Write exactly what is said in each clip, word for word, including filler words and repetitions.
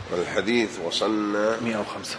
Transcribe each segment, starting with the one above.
الحديث وصلنا مئة وخمسة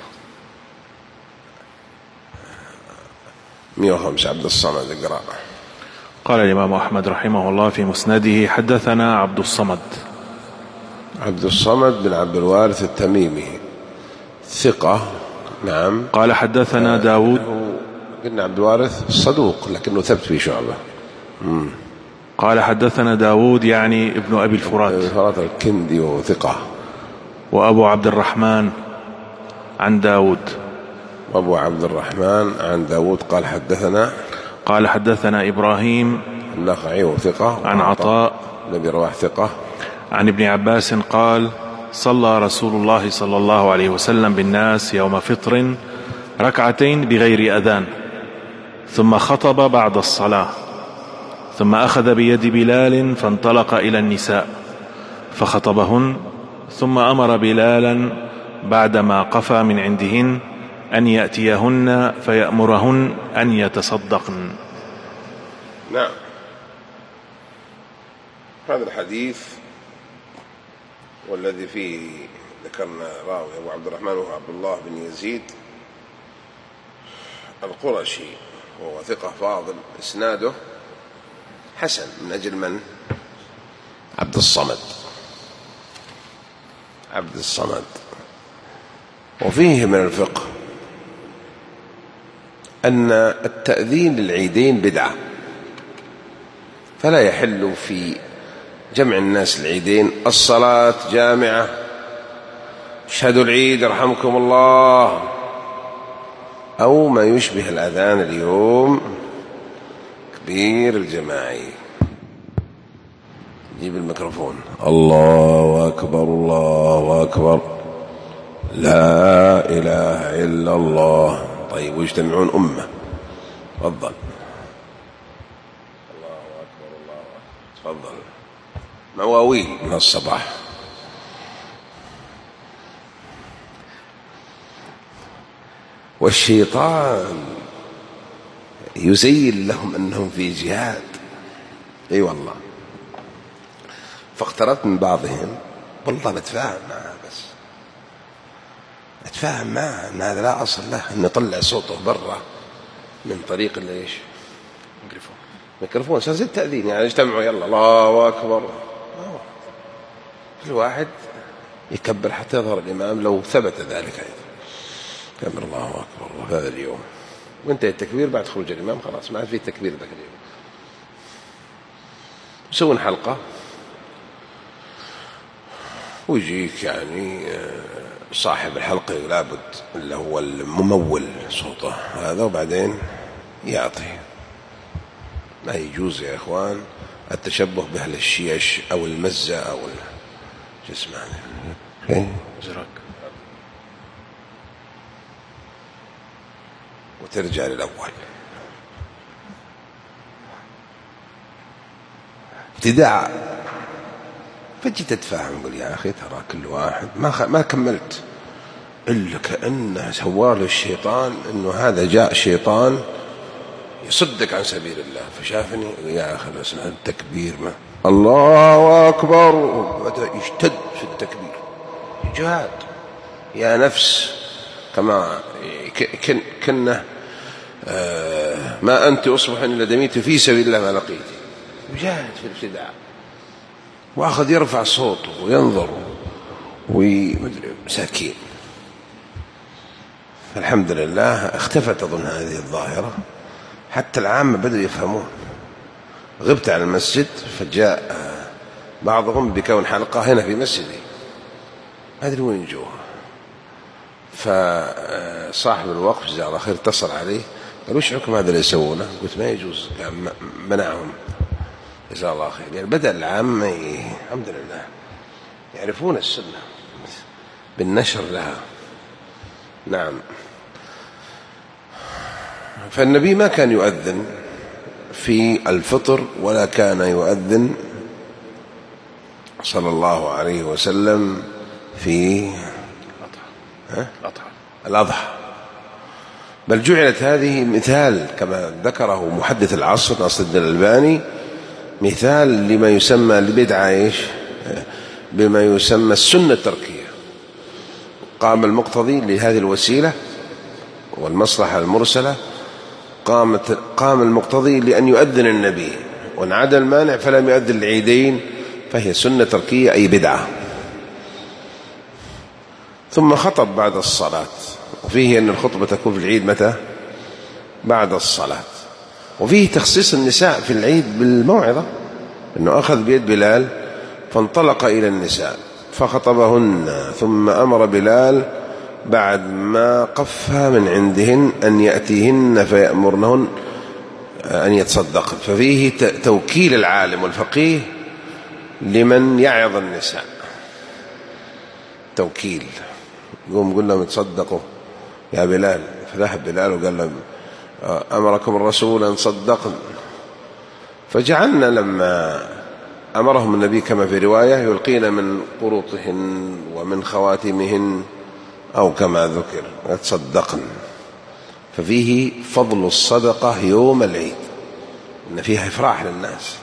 مئة وخمسة. عبد الصمد اقرأ. قال الإمام أحمد رحمه الله في مسنده: حدثنا عبد الصمد. عبد الصمد بن عبد الوارث التميمي ثقة. نعم. قال حدثنا داود. قلنا عبد الوارث صدوق لكنه ثبت في شعبة. مم. قال حدثنا داود يعني ابن أبي الفرات الفرات الكندي وثقة. وأبو عبد الرحمن عن داود. وأبو عبد الرحمن عن داود قال حدثنا قال حدثنا إبراهيم النخعي وثقة. عن عطاء النبي رواح ثقة. عن ابن عباس قال: صلى رسول الله صلى الله عليه وسلم بالناس يوم فطر ركعتين بغير أذان، ثم خطب بعد الصلاة، ثم أخذ بيد بلال فانطلق إلى النساء فخطبهن، ثم أمر بلالا بعدما قفى من عندهن أن يأتيهن فيأمرهن أن يتصدقن. نعم. هذا الحديث والذي فيه ذكرنا راوي أبو عبد الرحمن وعبد الله بن يزيد القرشي، وهو ثقة فاضل، إسناده حسن من أجل من؟ عبد الصمد. عبد الصمد. وفيه من الفقه أن التأذين للعيدين بدعة، فلا يحل في جمع الناس العيدين الصلاة جامعة اشهدوا العيد رحمكم الله أو ما يشبه الأذان اليوم كبير الجماعي. جيب الميكروفون. الله أكبر الله أكبر لا إله إلا الله. طيب ويجتمعون أمة. تفضل. الله أكبر الله أكبر. تفضل. مواويل من الصباح. والشيطان يزين لهم أنهم في جهاد. أي أيوة والله. فاقتربت من بعضهم والله بتفاهم معه، بس أتفاهم معه أن هذا لا أصل له أن يطلع صوته برا من طريق اللي إيش ميكروفون ميكروفون صار زي التأذين، يعني اجتمعوا يلا الله أكبر، كل واحد يكبر حتى يظهر الإمام لو ثبت ذلك أيضا. كبر الله أكبر هذا اليوم، وانتهى التكبير بعد خروج الإمام خلاص ما في تكبير ذاك اليوم. يسوون حلقة ويجيك يعني صاحب الحلقة لابد اللي هو الممول صوته هذا، وبعدين يعطي. ما يجوز يا إخوان التشبه بأهل الشيش أو المزة أو شو اسمه زرق، وترجع للأول. ابتداع. فجي تتفاهم قل يا أخي ترى كل واحد ما خ... ما كملت إلا كأنه سواه الشيطان إنه هذا جاء شيطان يصدق عن سبيل الله، فشافني يا أخي اسمع التكبير ما الله أكبر، وبدأ يشتد في التكبير. جهاد يا نفس كما كن كنه آه ما أنت أصبح إلا دميت في سبيل الله ما لقيت. يجاهد في الابتداع وأخذ يرفع صوته وينظر ومدري مساكين. الحمد لله اختفت أظن هذه الظاهرة، حتى العامة بدأوا يفهمون. غبت على المسجد فجاء بعضهم بكون حلقة هنا في مسجدي ما أدري وين جوه، فصاحب الوقف جزاه الله خير اتصل عليه قال وش حكم هذا اللي يسوونه؟ قلت ما يجوز، قال منعهم جزاه الله خير. يعني بدأ العامة الحمد لله يعرفون السنة بالنشر لها. نعم. فالنبي ما كان يؤذن في الفطر ولا كان يؤذن صلى الله عليه وسلم في الأضحى، بل جعلت هذه مثال كما ذكره محدث العصر ناصر الدين الألباني، مثال لما يسمى البدعة إيش بما يسمى السنة التركية. قام المقتضي لهذه الوسيلة والمصلحة المرسلة، قامت قام المقتضي لأن يؤذن النبي، وانعدى المانع فلم يؤذن العيدين، فهي سنة تركية أي بدعة. ثم خطب بعد الصلاة، وفيه أن الخطبة تكون في العيد متى؟ بعد الصلاة. وفيه تخصيص النساء في العيد بالموعظة، أنه أخذ بيد بلال فانطلق إلى النساء فخطبهن، ثم أمر بلال بعد ما قفها من عندهن أن يأتيهن فيأمرنهن أن يتصدقن. ففيه توكيل العالم والفقيه لمن يعظ النساء، توكيل، يقوم قل لهم تصدقوا يا بلال، فذهب بلال وقال لهم أمركم الرسول أن صدقن. فجعلنا لما أمرهم النبي كما في رواية يلقين من قروطهن ومن خواتمهن أو كما ذكر يتصدقن. ففيه فضل الصدقة يوم العيد، إن فيها إفراح للناس.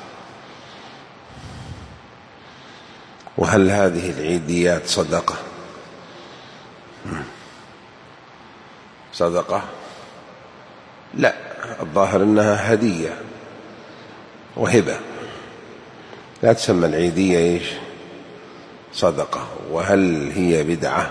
وهل هذه العيديات صدقة؟ صدقة؟ لا، الظاهر إنها هدية وهبة، لا تسمى العيدية إيش؟ صدقة. وهل هي بدعة؟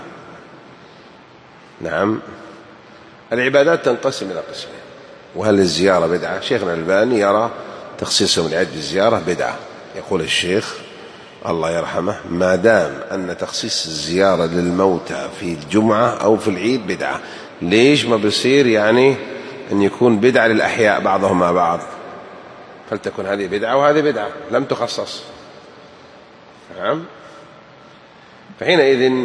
نعم، العبادات تنقسم إلى قسمين. وهل الزيارة بدعة؟ شيخنا الألباني يرى تخصيص يوم العيد بالزيارة بدعة. يقول الشيخ الله يرحمه ما دام أن تخصيص الزيارة للموتى في الجمعة أو في العيد بدعة، ليش ما بيصير يعني أن يكون بدعة للأحياء بعضهم مع بعض؟ فلتكن هذه بدعة وهذه بدعة، لم تخصص. نعم. فحينئذ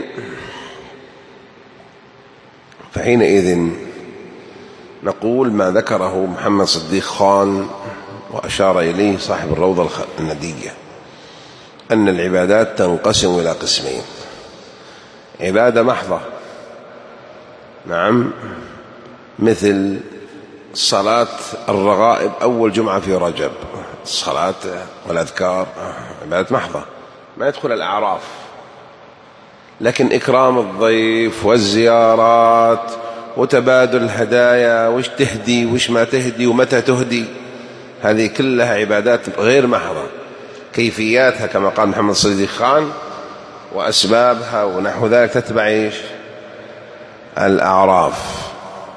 فحينئذ نقول ما ذكره محمد صديق خان وأشار إليه صاحب الروضة الندية، أن العبادات تنقسم إلى قسمين: عبادة محضة، نعم، مثل صلاة الرغائب أول جمعة في رجب، الصلاة والأذكار عبادة محضة ما يدخل الأعراف. لكن إكرام الضيف والزيارات وتبادل الهدايا، وش تهدي وش ما تهدي ومتى تهدي، هذه كلها عبادات غير محضة. كيفياتها كما قال محمد صديق خان وأسبابها ونحو ذلك تتبع إيش؟ الأعراف.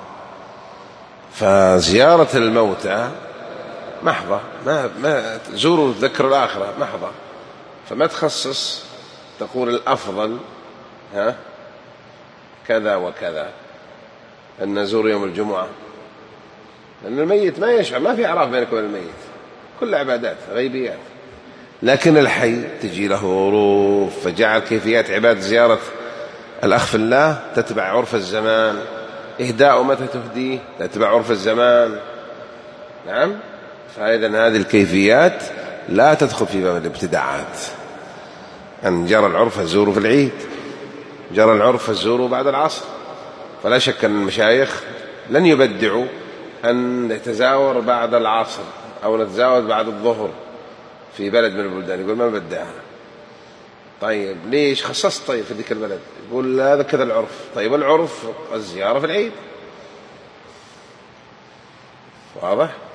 فزيارة الموتى محضة، ما ما زوروا ذكر الآخرة محضة، فما تخصص تقول الأفضل ها كذا وكذا أن نزور يوم الجمعة، لأن الميت ما يشعر، ما في أعراف بينك وبين الميت، كل عبادات غيبيات. لكن الحي تجي له ظروف، فجعل كيفيات عبادة زيارة الأخ في الله تتبع عرف الزمان، إهداء متى تهديه تتبع عرف الزمان. نعم. فإذا هذه الكيفيات لا تدخل في باب الابتداعات. أن جرى العرف الزور في العيد، جرى العرف الزور بعد العصر، فلا شك أن المشايخ لن يبدعوا أن نتزاور بعد العصر أو نتزاور بعد الظهر في بلد من البلدان، يقول ما بدعها. طيب ليش خصصت طيب في ذيك البلد؟ يقول هذا كذا العرف. طيب العرف الزيارة في العيد، واضح؟